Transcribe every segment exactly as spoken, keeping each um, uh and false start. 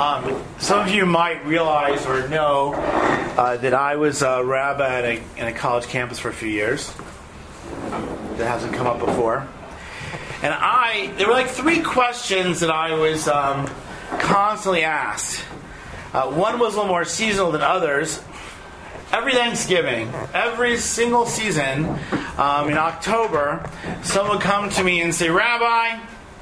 Um, some of you might realize or know uh, that I was a rabbi at a, in a college campus for a few years. That hasn't come up before. And I, there were like three questions that I was um, constantly asked. Uh, one was a little more seasonal than others. Every Thanksgiving, every single season, um, in October, someone would come to me and say, "Rabbi,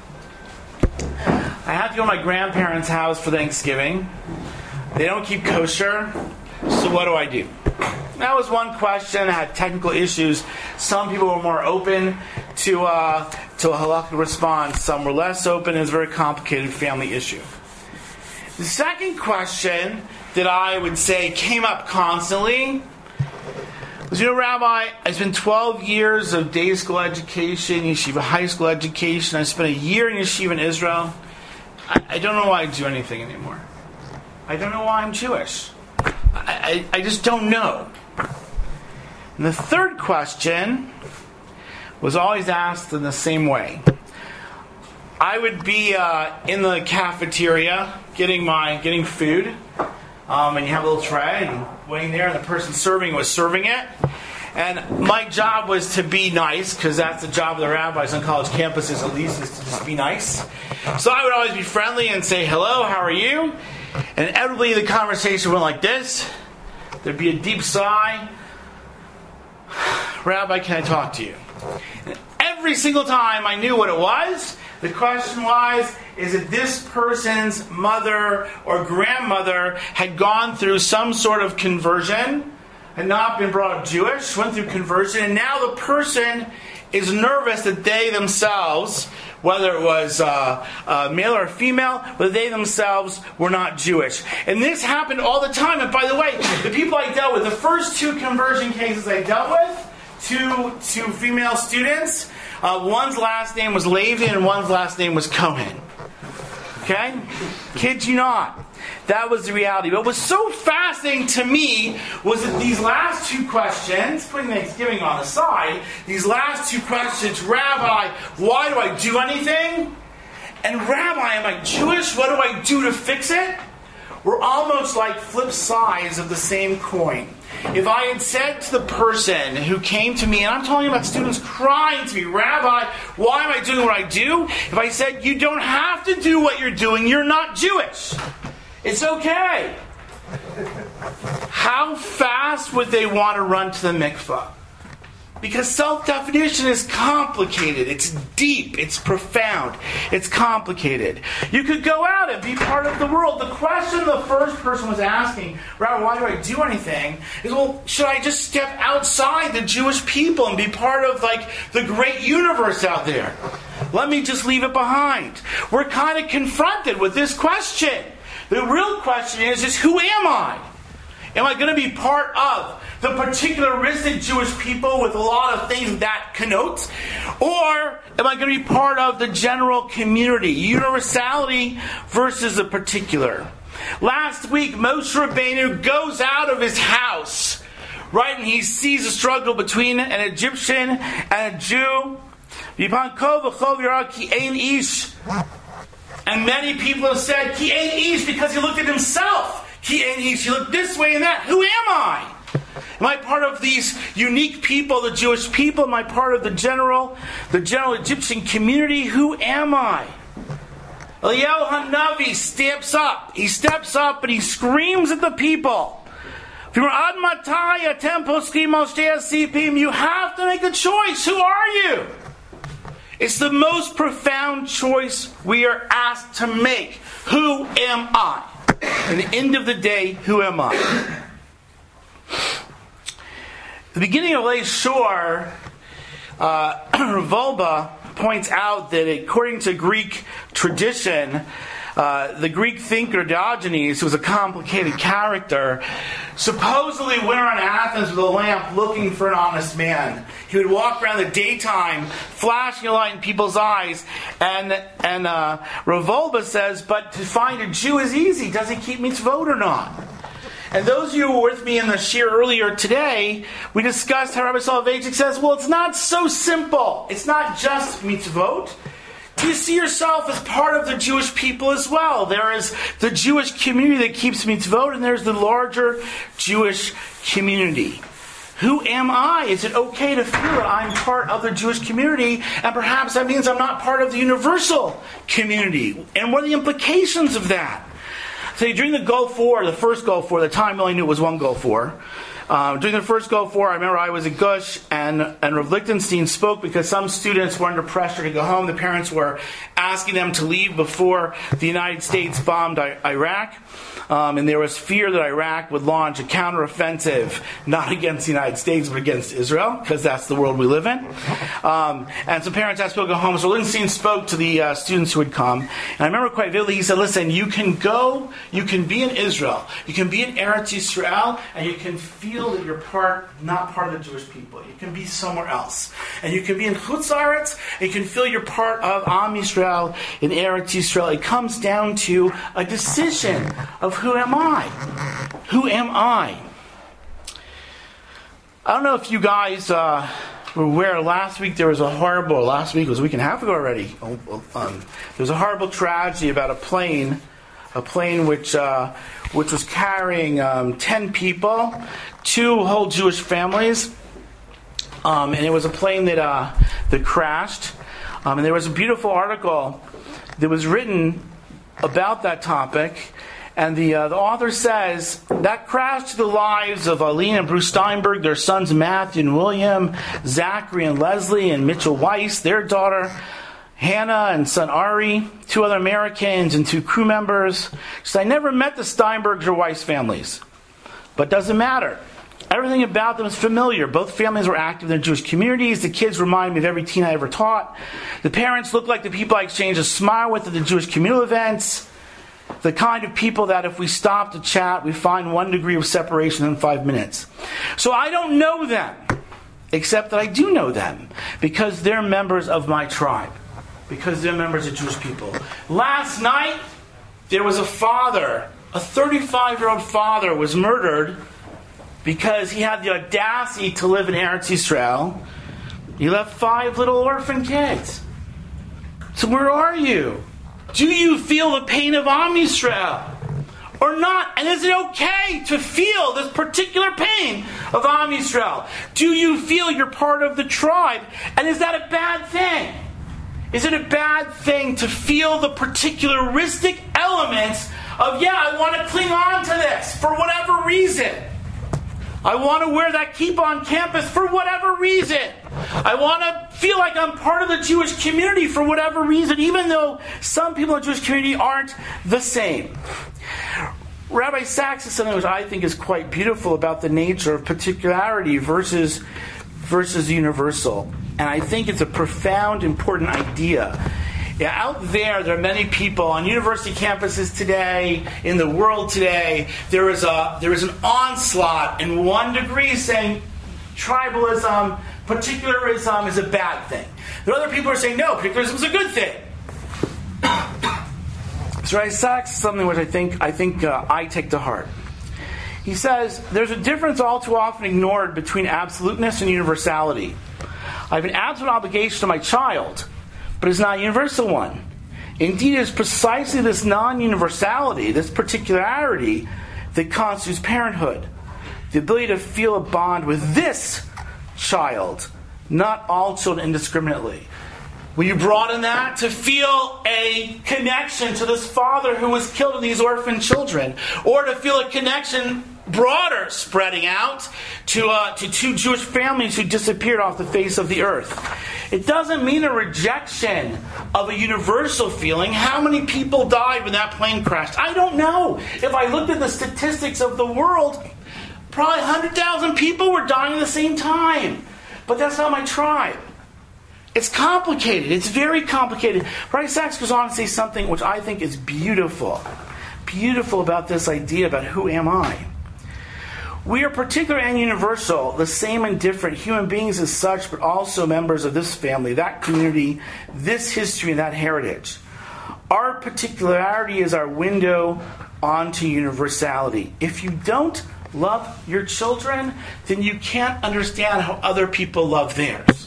I have to go to my grandparents' house for Thanksgiving. They don't keep kosher, so what do I do?" That was one question. I had technical issues. Some people were more open to uh, to a halakhic response. Some were less open. It was a very complicated family issue. The second question that I would say came up constantly was, you know, Rabbi, I spent twelve years of day school education, yeshiva high school education. I spent a year in yeshiva in Israel. I, I don't know why I do anything anymore. I don't know why I'm Jewish. I, I, I just don't know. And the third question was always asked in the same way. I would be uh, in the cafeteria getting my getting food. Um, and you have a little tray and waiting there, and the person serving was serving it. And my job was to be nice, because that's the job of the rabbis on college campuses, at least, is to just be nice. So I would always be friendly and say, "Hello, how are you?" And inevitably the conversation went like this. There'd be a deep sigh. "Rabbi, can I talk to you?" And every single time I knew what it was. The question was, is it this person's mother or grandmother had gone through some sort of conversion, had not been brought up Jewish, went through conversion, and now the person is nervous that they themselves, whether it was uh, uh, male or female, whether they themselves were not Jewish. And this happened all the time. And by the way, the people I dealt with, the first two conversion cases I dealt with, two, two female students, Uh, one's last name was Levy and one's last name was Cohen. Okay? Kid you not. That was the reality. But what was so fascinating to me was that these last two questions, putting Thanksgiving on the side, these last two questions, "Rabbi, why do I do anything?" and "Rabbi, am I Jewish? What do I do to fix it?" were almost like flip sides of the same coin. If I had said to the person who came to me, and I'm talking about students crying to me, "Rabbi, why am I doing what I do?" If I said, "You don't have to do what you're doing, you're not Jewish. It's okay." How fast would they want to run to the mikvah? Because self-definition is complicated. It's deep. It's profound. It's complicated. You could go out and be part of the world. The question the first person was asking, "Rabbi, why do I do anything?" is, well, should I just step outside the Jewish people and be part of, like, the great universe out there? Let me just leave it behind. We're kind of confronted with this question. The real question is, is who am I? Am I going to be part of the particularistic Jewish people with a lot of things that connotes? Or am I going to be part of the general community? Universality versus the particular. Last week, Moshe Rabbeinu goes out of his house, right? And he sees a struggle between an Egyptian and a Jew. And many people have said, "Ki ein ish," because he looked at himself. "Ki ein ish," he looked this way and that. Who am I? Am I part of these unique people, the Jewish people? Am I part of the general, the general Egyptian community? Who am I? Eliyahu Hanavi steps up. He steps up and he screams at the people. You have to make a choice. Who are you? It's the most profound choice we are asked to make. Who am I? At the end of the day, who am I? The beginning of Leis Shor, uh, Revolba points out that according to Greek tradition, uh, the Greek thinker Diogenes, who was a complicated character, supposedly went around Athens with a lamp looking for an honest man. He would walk around in the daytime, flashing a light in people's eyes, and and uh, Revolba says, but to find a Jew is easy. Does he keep mitzvot or not? And those of you who were with me in the shir earlier today, we discussed how Rabbi Soloveitchik says, well, it's not so simple. It's not just mitzvot. Do you see yourself as part of the Jewish people as well? There is the Jewish community that keeps mitzvot, and there's the larger Jewish community. Who am I? Is it okay to feel that I'm part of the Jewish community, and perhaps that means I'm not part of the universal community? And what are the implications of that? So during the Gulf War, the first Gulf War, the time we only knew it was one Gulf War. Um, during the first Gulf War, I remember I was at Gush, and, and Rav Lichtenstein spoke because some students were under pressure to go home. The parents were asking them to leave before the United States bombed I- Iraq. Um, and there was fear that Iraq would launch a counteroffensive, not against the United States, but against Israel, because that's the world we live in. Um, and some parents asked people to go home. So Lichtenstein spoke to the uh, students who had come. And I remember quite vividly, he said, listen, you can go, you can be in Israel, you can be in Eretz Yisrael, and you can feel that you're part, not part of the Jewish people. You can be somewhere else. And you can be in Chutz La'aretz, and you can feel you're part of Am Yisrael in Eretz Yisrael. It comes down to a decision of who am I? Who am I? I don't know if you guys uh, were aware, last week there was a horrible, last week was a week and a half ago already, um, there was a horrible tragedy about a plane, a plane which uh, which was carrying um, ten people, two whole Jewish families, um, and it was a plane that, uh, that crashed. Um, and there was a beautiful article that was written about that topic. And the uh, the author says, that crash to the lives of Aline and Bruce Steinberg, their sons Matthew and William, Zachary and Leslie, and Mitchell Weiss, their daughter, Hannah and son Ari, two other Americans and two crew members. So I never met the Steinbergs or Weiss families. But it doesn't matter. Everything about them is familiar. Both families were active in their Jewish communities. The kids remind me of every teen I ever taught. The parents look like the people I exchanged a smile with at the Jewish communal events. The kind of people that if we stop to chat, we find one degree of separation in five minutes. So I don't know them, except that I do know them, because they're members of my tribe, because they're members of Jewish people. Last night, there was a father, a thirty-five-year-old father was murdered because he had the audacity to live in Eretz Yisrael. He left five little orphan kids. So where are you? Do you feel the pain of Am Yisrael or not? And is it okay to feel this particular pain of Am Yisrael? Do you feel you're part of the tribe? And is that a bad thing? Is it a bad thing to feel the particularistic elements of, yeah, I want to cling on to this for whatever reason. I want to wear that kippah on campus for whatever reason. I want to feel like I'm part of the Jewish community for whatever reason, even though some people in the Jewish community aren't the same. Rabbi Sachs says something which I think is quite beautiful about the nature of particularity versus, versus universal. And I think it's a profound, important idea. Yeah, out there, there are many people on university campuses today, in the world today. There is a there is an onslaught in one degree saying tribalism, particularism is a bad thing. There are other people who are saying no, particularism is a good thing. So Rabbi Sachs, something which I think I think uh, I take to heart. He says there's a difference all too often ignored between absoluteness and universality. I have an absolute obligation to my child, but it's not a universal one. Indeed, it is precisely this non-universality, this particularity, that constitutes parenthood. The ability to feel a bond with this child, not all children indiscriminately. Will you broaden that to feel a connection to this father who was killed in these orphan children? Or to feel a connection broader, spreading out to uh, to two Jewish families who disappeared off the face of the earth. It doesn't mean a rejection of a universal feeling. How many people died when that plane crashed? I don't know. If I looked at the statistics of the world, probably one hundred thousand people were dying at the same time. But that's not my tribe. It's complicated. It's very complicated. Rabbi Sachs goes on to say something which I think is beautiful. Beautiful about this idea about who am I. We are particular and universal, the same and different human beings as such, but also members of this family, that community, this history, and that heritage. Our particularity is our window onto universality. If you don't love your children, then you can't understand how other people love theirs.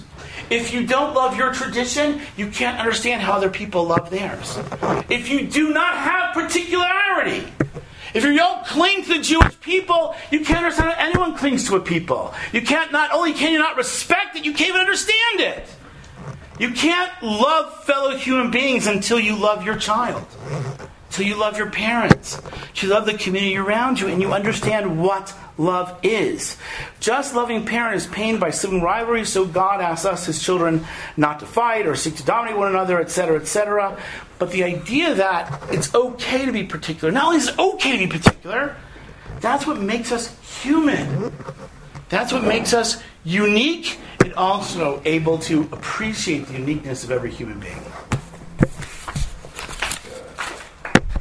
If you don't love your tradition, you can't understand how other people love theirs. If you do not have particularity, if you don't cling to the Jewish people, you can't understand how anyone clings to a people. You can't, not only can you not respect it, you can't even understand it. You can't love fellow human beings until you love your child. Until you love your parents. Until you love the community around you and you understand what love is. Just loving parents is pained by sibling rivalry, so God asks us, His children, not to fight or seek to dominate one another, et cetera, et cetera. But the idea that it's okay to be particular, not only is it okay to be particular, that's what makes us human. That's what makes us unique and also able to appreciate the uniqueness of every human being.